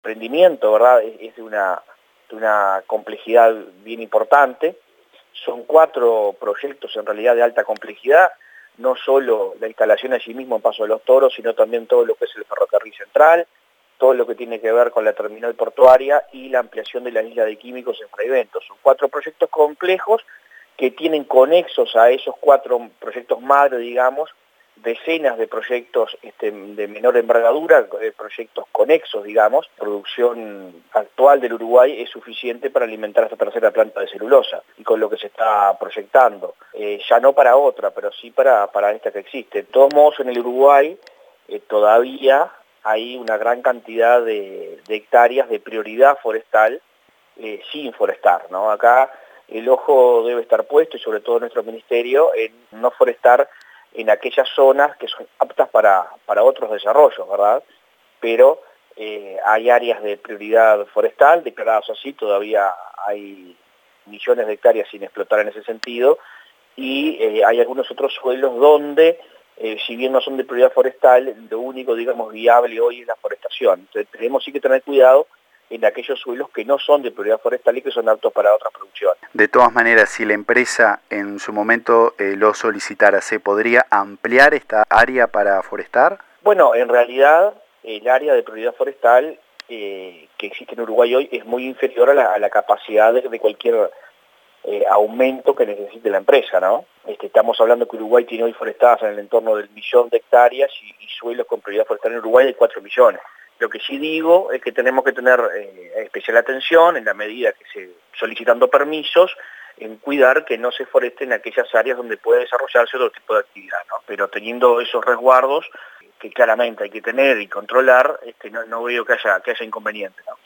emprendimiento, ¿verdad? Es de una complejidad bien importante. Son 4 proyectos en realidad de alta complejidad, no solo la instalación allí mismo en Paso de los Toros, sino también todo lo que es el ferrocarril central, todo lo que tiene que ver con la terminal portuaria y la ampliación de la isla de químicos en Fraiventos. Son 4 proyectos complejos que tienen conexos a esos 4 proyectos madre, digamos, decenas de proyectos de menor envergadura, proyectos conexos, digamos. La producción actual del Uruguay es suficiente para alimentar esta tercera planta de celulosa, y con lo que se está proyectando, ya no para otra, pero sí para esta que existe. De todos modos, en el Uruguay todavía hay una gran cantidad de hectáreas de prioridad forestal sin forestar, ¿no? Acá el ojo debe estar puesto, y sobre todo nuestro ministerio, en no forestar en aquellas zonas que son aptas para otros desarrollos, ¿verdad? Pero hay áreas de prioridad forestal declaradas así, todavía hay millones de hectáreas sin explotar en ese sentido, y hay algunos otros suelos donde, si bien no son de prioridad forestal, lo único, digamos, viable hoy es la forestación. Entonces tenemos sí que tener cuidado en aquellos suelos que no son de prioridad forestal y que son aptos para otras producciones. De todas maneras, si la empresa en su momento lo solicitara, ¿se podría ampliar esta área para forestar? Bueno, en realidad el área de prioridad forestal que existe en Uruguay hoy es muy inferior a la capacidad de cualquier aumento que necesite la empresa, ¿no? Estamos hablando que Uruguay tiene hoy forestadas en el entorno del 1.000.000 de hectáreas y suelos con prioridad forestal en Uruguay de 4 millones. Lo que sí digo es que tenemos que tener especial atención en la medida que se solicitando permisos, en cuidar que no se foresten aquellas áreas donde puede desarrollarse otro tipo de actividad, ¿no? Pero teniendo esos resguardos que claramente hay que tener y controlar, no veo que haya inconveniente, ¿no?